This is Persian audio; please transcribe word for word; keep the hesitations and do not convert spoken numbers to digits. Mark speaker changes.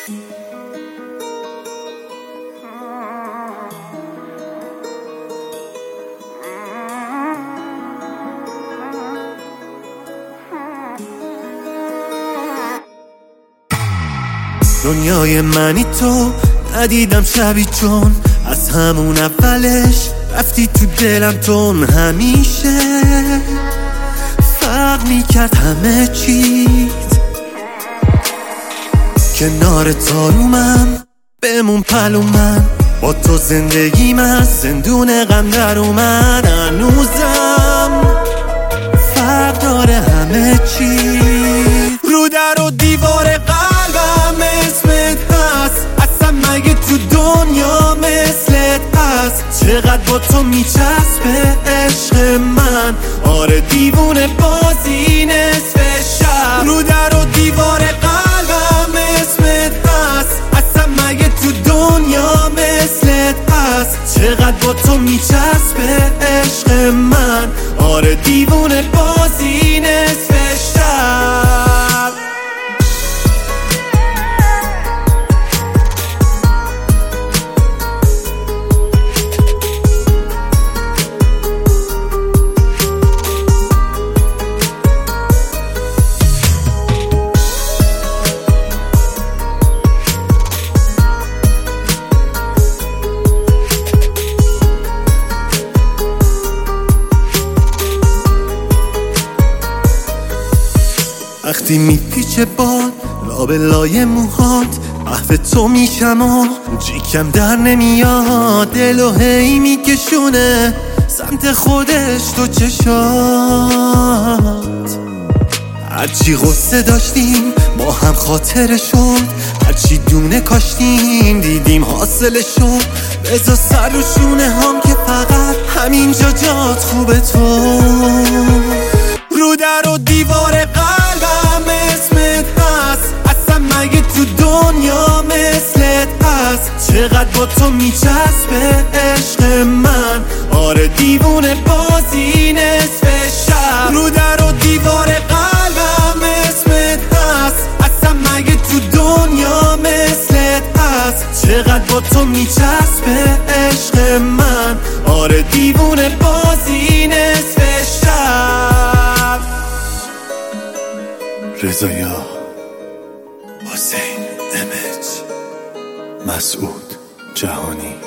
Speaker 1: دنیای منی تو ندیدم شبی، چون از همون اولش رفتی تو دلم. تون همیشه فرق میکرد همه چیز، کنار تارومم بمون پلومن، با تو زندگی من زندون غم در اومد. هنوزم فرق داره همه چیز، رو در و دیوار قلبم اسمت هست، اصلا مگه تو دنیا مثلت هست؟ چقدر با تو میچسبه عشق من، آره دیوونه بازی نصف شب. رو در و دیوار قلبم اسمت هست، اصلا مگه تو دنیا مثلت هست؟ چقدر با تو میچسبه عشق من، آره دیوونه بازی نصف شب. وقتی میپیچه باد لابلای موهات، محو تو میشم و جیکم در نمیاد. دل و هی میکشونه سمت خودش تو چشات، هرچی غصه داشتیم با هم خاطره شد، هرچی دونه کاشتیم دیدیم حاصله شد. بذار سر رو شونه هم که فقط همینجا جات خوبه تو. رو در و دیوار قلبم اسمت هست، اصلا مگه تو دنیا مثلت هست؟ چقدر با تو میچسبه عشق من، آره دیوونه بازی نصف شب. رو در و دیوار قلبم اسمت هست، اصلا مگه تو دنیا مثلت هست؟ چقدر با تو میچسبه عشق من، آره دیوونه بازی نصف شب. رضایا، حسین امج، مسعود جهانی.